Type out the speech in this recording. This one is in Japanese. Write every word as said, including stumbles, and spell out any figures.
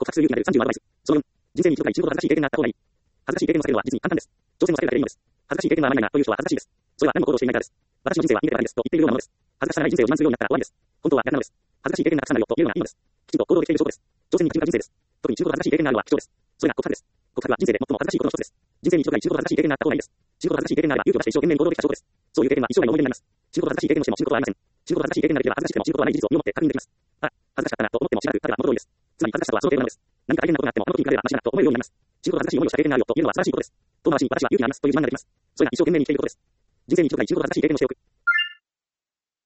作する勇気が出るさんじゅうアドバイス。そのよん、人生に一度かい中ほど恥ずかしい経験があった方がいい。恥ずかしい経験を避けるのは実に簡単です。挑戦を避けるだけでいいのです。恥ずかしい経験があまりないなという人は恥ずかしいです。それは何の行動をしていないからです。私の人生は逃げてばかりですと言っているようなものです。恥ずかしさがない人生を自慢するようになったら終わりです。本当は逆なのです。恥ずかしい経験がたくさんあるよと言うのがいいのです。きちんと行動できている証拠です。挑戦に立ち向かう人生です。特に中ほど恥ずかしい経験があるのは貴重です。それが告白です。告白は人生で最も恥ずかしいことの一つです。人生に一度かい中ほど恥ずかしい経験があった方がいいです。中ほど恥ずかしい経験があれば勇気を出して一生懸命に行動できた証拠です。そういう経験は一生涯の思い出になります。中ほど恥ずかしい経験をしても死ぬことはありません。中ほど恥ずかしい経験がなければ恥ずかしくても死ぬことはない事実を身をもって確認できます。あ、恥ずかしかったなと思ってもしばらく経てばその通りです。つまり恥ずかしさとはその程度なのです。何か大変なことがあってもあの時に比べればマシだなと思えるようになります。中ほど恥ずかしい思いをした経験があるよというのは素晴らしいことです。遠回しに私は勇気がありますという自慢ができます。それが一生懸命に生きていることです。人生に一度かい中ほど恥ずかしい経験をしておく。